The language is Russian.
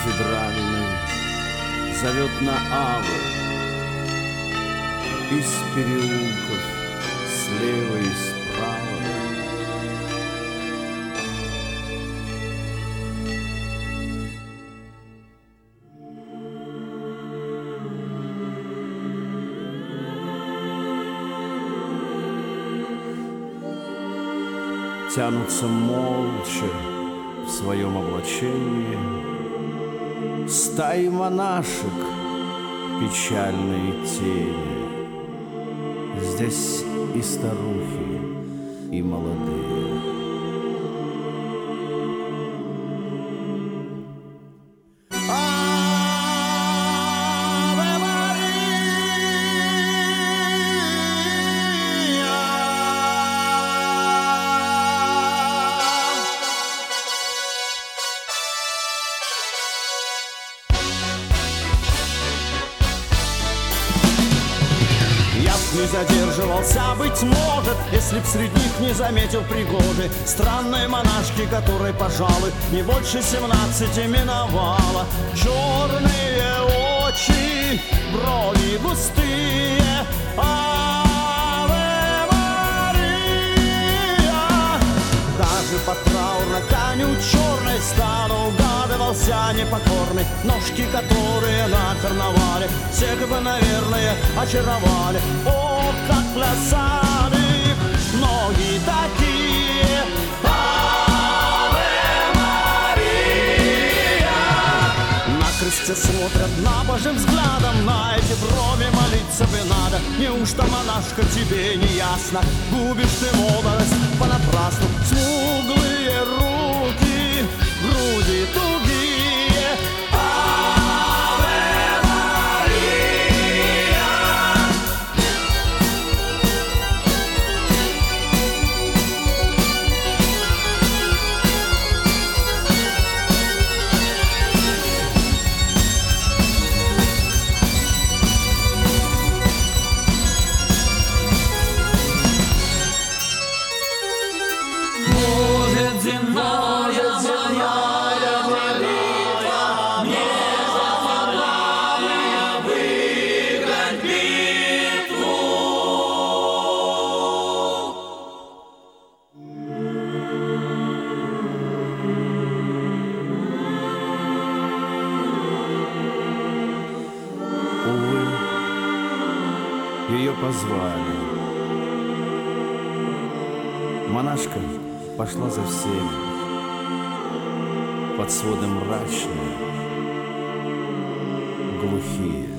кафедральной зовет на авы из переулков слева и справа. Тянутся молча в своем облачении стаи монашек, печальные тени. Здесь и старухи, и молодые. Не задерживался, быть может, если б среди них не заметил пригожи странной монашки, которой, пожалуй, не больше 17 миновало. Черные очи, брови густые, Аве Мария. Даже по траурной тканью черной стану угадывался непокорный. Ножки, которые на карнавале всех бы, наверное, очаровали. О, как плясали ноги такие, Аве Мария. На кресте смотрят набожным взглядом, на эти брови молиться бы надо. Неужто, монашка, тебе не ясно? Губишь ты молодость понапрасну. Смуглые руки, груди тугие, Аве Мария. Может, земная молитва мне помогла выиграть битву. Увы, ее позвали. Монашка пошла за всеми. Под сводом мрачные, глухие.